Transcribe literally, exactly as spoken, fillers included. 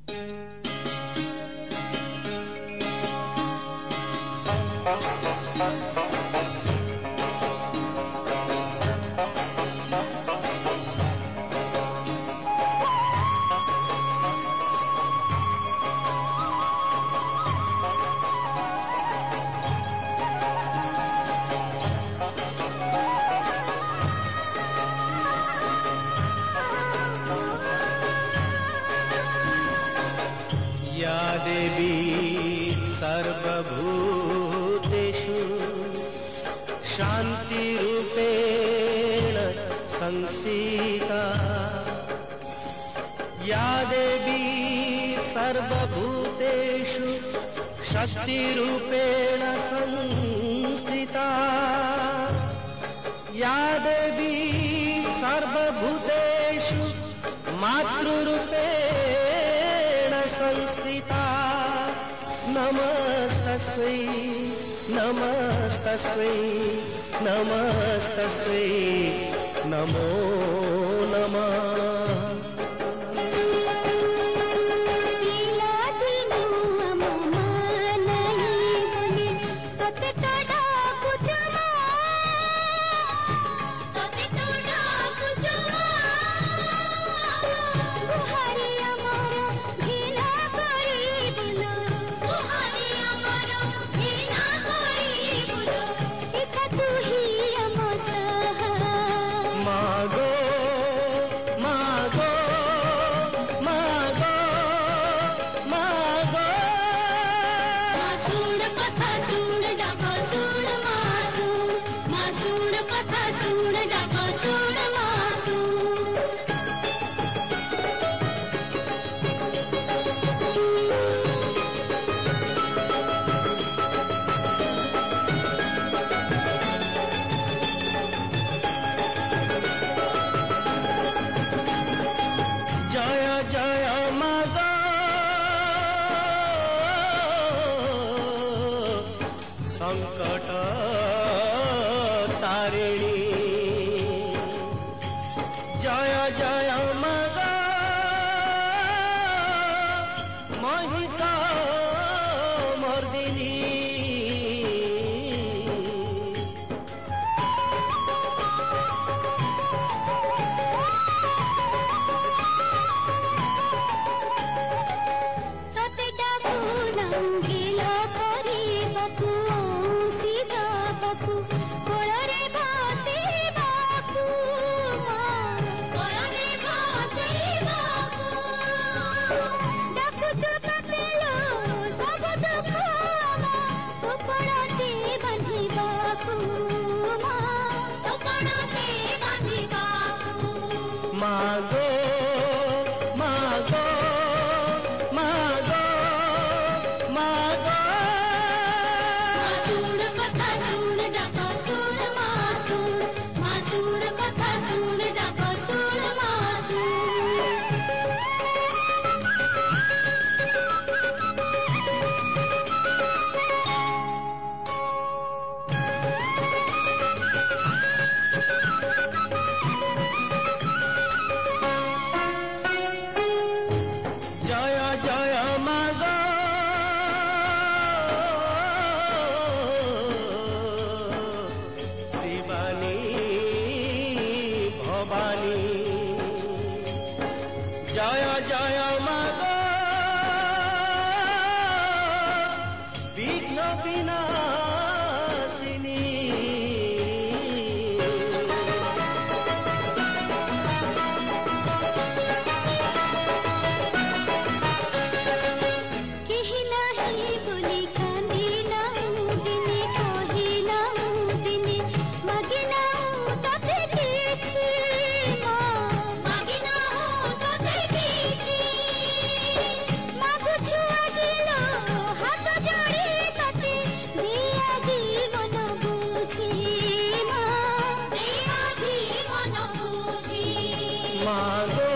या देवी सर्वभूतेषु शान्तिरूपेण संस्थिता या देवी सर्वभूतेषु शक्तिरूपेण संस्थिता या देवी सर्वभूतेषु मातृरूपेण संस्थिता नमस्तस्यै नमस्तस्यै नमस्तस्यै नमो नमः। मागो मागो मागो मागो मासूण कथा सूण डाको सूण मासूण मासूण कथा सूण डाको सूण मासूण जय जय मागो संकट तारिणी जय जय मागो महिषा मर्दिनी मागो मागो मागो मागो मासूण कथा सूण डाको सूण मासूण मासूण कथा सूण डाको सूण मासूण जय जय मागो शिवानी भवानी जय जय मागो विघ्न विनाशिनी मागो